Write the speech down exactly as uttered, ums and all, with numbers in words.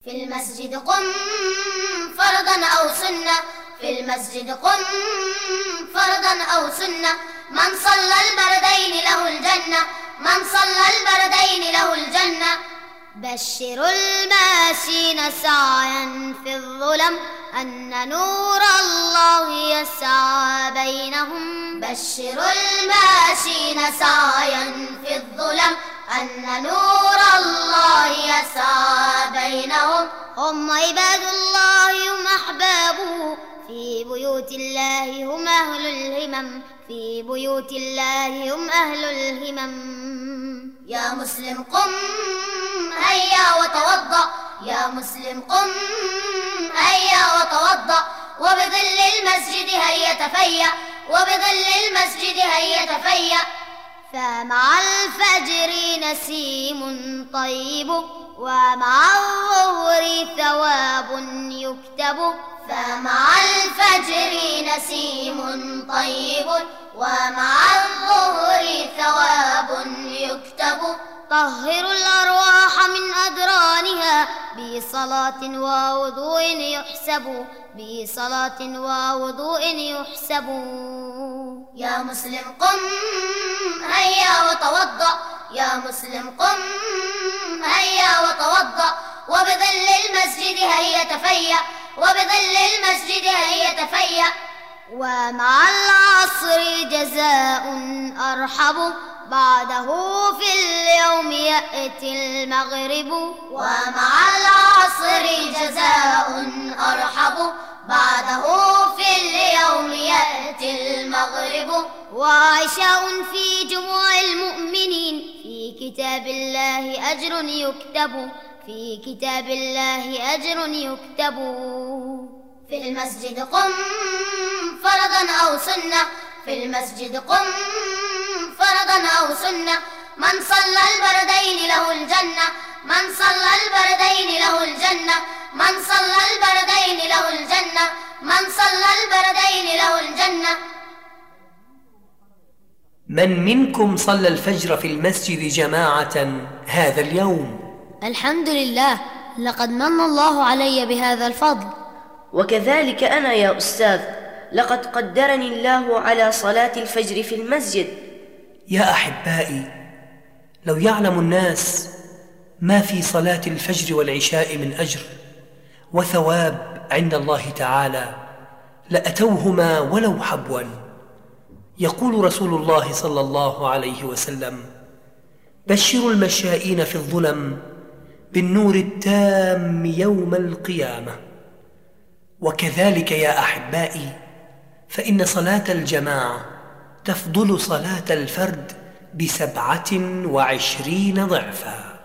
في المسجد قم فرضا أو سنة، في المسجد قم فرضا أو سنة، من صلى البردين له الجنة، من صلى البردين له الجنة. بشروا الماشين سعيا في الظلم أن نور الله يسعى بينهم. بشروا الماشين سعيا في الظلم أن نور الله يسعى بينهم. هم عباد الله هم أحبابه، في بيوت الله هم أهل الهمم، في بيوت الله هم أهل الهمم. يا مسلم قم هيا وتوضأ، يا مسلم قم هيا وتوضأ، وبظل المسجد هيا تفيأ، وبظل المسجد هيا تفيأ. فمع الفجر نسيم طيب، ومع الظهر ثواب يكتب. فمع الفجر نسيم طيب، ومع الظهر ثواب يكتب. طهروا الأرواح من أدرانها، بصلاة ووضوء يحسب، بصلاة ووضوء يحسب. يا مسلم قم هيا وتوضأ، يا مسلم قم هيا وتوضأ، وبظل المسجد هيا تفيأ، وبظل المسجد هيا تفيأ. ومع العصر جزاء أرحب، بعده في اليوم يأتي المغرب. ومع العصر جزاء أرحب، بعده في اليوم يأتي المغرب. وعشاء في جموع المؤمنين، في كتاب الله أجر يكتب، في كتاب الله أجر يكتب. في المسجد قم فرضا أو سنة، في المسجد قم فرضا أو سنة، من صلى البردين له الجنة، من صلى البردين له الجنة، من صلى البردين له الجنة، من صلى البردين له الجنة. من منكم صلى الفجر في المسجد جماعة هذا اليوم؟ الحمد لله، لقد من الله علي بهذا الفضل. وكذلك أنا يا أستاذ، لقد قدرني الله على صلاة الفجر في المسجد. يا أحبائي، لو يعلم الناس ما في صلاة الفجر والعشاء من أجر وثواب عند الله تعالى لأتوهما ولو حبوا. يقول رسول الله صلى الله عليه وسلم: بشروا المشائين في الظلم بالنور التام يوم القيامة. وكذلك يا أحبائي، فإن صلاة الجماعة تفضل صلاة الفرد بسبعة وعشرين ضعفاً.